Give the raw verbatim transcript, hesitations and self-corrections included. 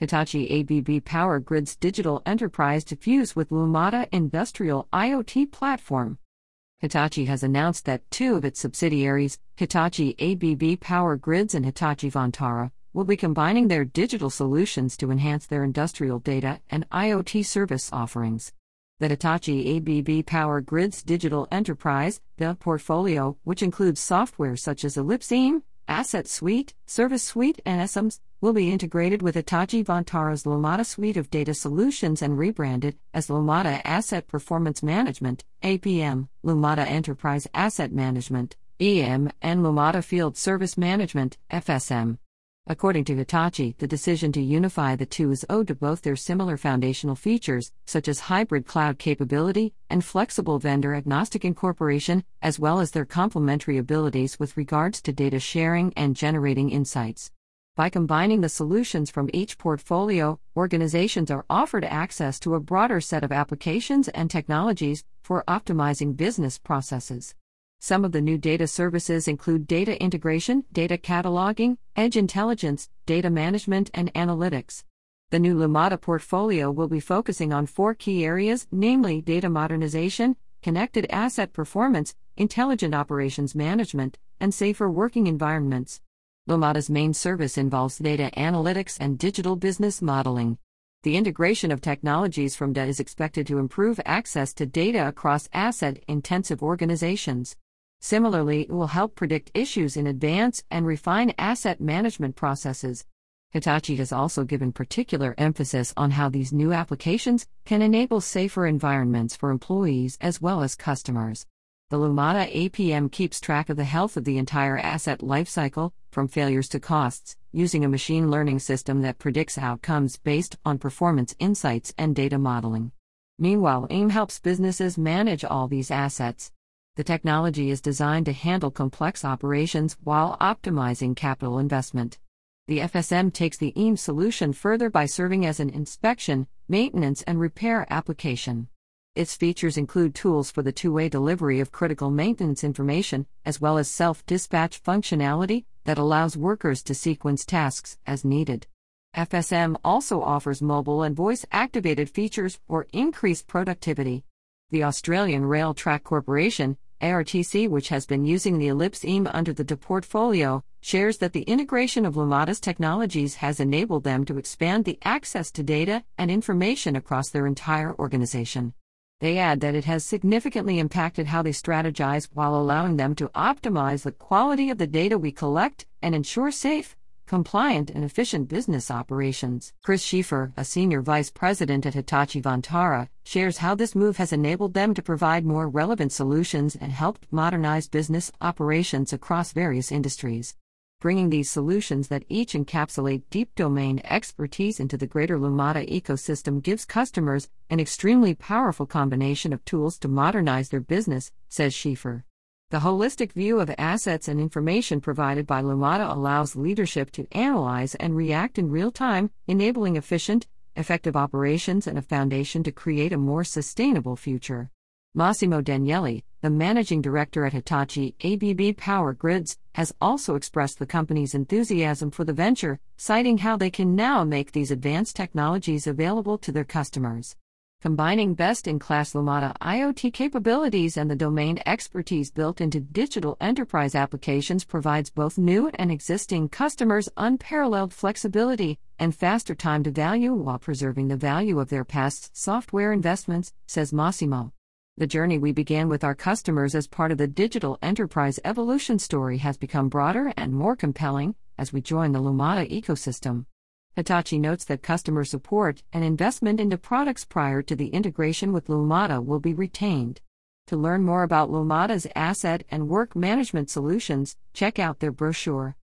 Hitachi A B B Power Grids digital enterprise to fuse with Lumada industrial IoT platform. Hitachi has announced that two of its subsidiaries, Hitachi A B B Power Grids and Hitachi Vantara, will be combining their digital solutions to enhance their industrial data and IoT service offerings. The Hitachi A B B Power Grids digital enterprise, the portfolio, which includes software such as Ellipse, Asset Suite, Service Suite, and E S M S, will be integrated with Hitachi Vantara's Lumada suite of data solutions and rebranded as Lumada Asset Performance Management, A P M, Lumada Enterprise Asset Management, E M, and Lumada Field Service Management, F S M. According to Hitachi, the decision to unify the two is owed to both their similar foundational features, such as hybrid cloud capability and flexible vendor-agnostic incorporation, as well as their complementary abilities with regards to data sharing and generating insights. By combining the solutions from each portfolio, organizations are offered access to a broader set of applications and technologies for optimizing business processes. Some of the new data services include data integration, data cataloging, edge intelligence, data management, and analytics. The new Lumada portfolio will be focusing on four key areas, namely data modernization, connected asset performance, intelligent operations management, and safer working environments. Lumada's main service involves data analytics and digital business modeling. The integration of technologies from D A is expected to improve access to data across asset-intensive organizations. Similarly, it will help predict issues in advance and refine asset management processes. Hitachi has also given particular emphasis on how these new applications can enable safer environments for employees as well as customers. The Lumada A P M keeps track of the health of the entire asset lifecycle, from failures to costs, using a machine learning system that predicts outcomes based on performance insights and data modeling. Meanwhile, E M helps businesses manage all these assets. The technology is designed to handle complex operations while optimizing capital investment. The F S M takes the E M solution further by serving as an inspection, maintenance, and repair application. Its features include tools for the two-way delivery of critical maintenance information, as well as self-dispatch functionality that allows workers to sequence tasks as needed. F S M also offers mobile and voice-activated features for increased productivity. The Australian Rail Track Corporation, A R T C, which has been using the Ellipse E M under the D A portfolio, shares that the integration of Lumada's technologies has enabled them to expand the access to data and information across their entire organization. They add that it has significantly impacted how they strategize while allowing them to optimize the quality of the data we collect and ensure safe, compliant, and efficient business operations. Chris Schieffer, a senior vice president at Hitachi Vantara, shares how this move has enabled them to provide more relevant solutions and helped modernize business operations across various industries. Bringing these solutions that each encapsulate deep domain expertise into the greater Lumada ecosystem gives customers an extremely powerful combination of tools to modernize their business, says Schieffer. The holistic view of assets and information provided by Lumada allows leadership to analyze and react in real time, enabling efficient, effective operations and a foundation to create a more sustainable future. Massimo Danieli, the managing director at Hitachi A B B Power Grids, has also expressed the company's enthusiasm for the venture, citing how they can now make these advanced technologies available to their customers. Combining best-in-class Lumada IoT capabilities and the domain expertise built into digital enterprise applications provides both new and existing customers unparalleled flexibility and faster time to value while preserving the value of their past software investments, says Massimo. The journey we began with our customers as part of the digital enterprise evolution story has become broader and more compelling as we join the Lumada ecosystem. Hitachi notes that customer support and investment into products prior to the integration with Lumada will be retained. To learn more about Lumada's asset and work management solutions, check out their brochure.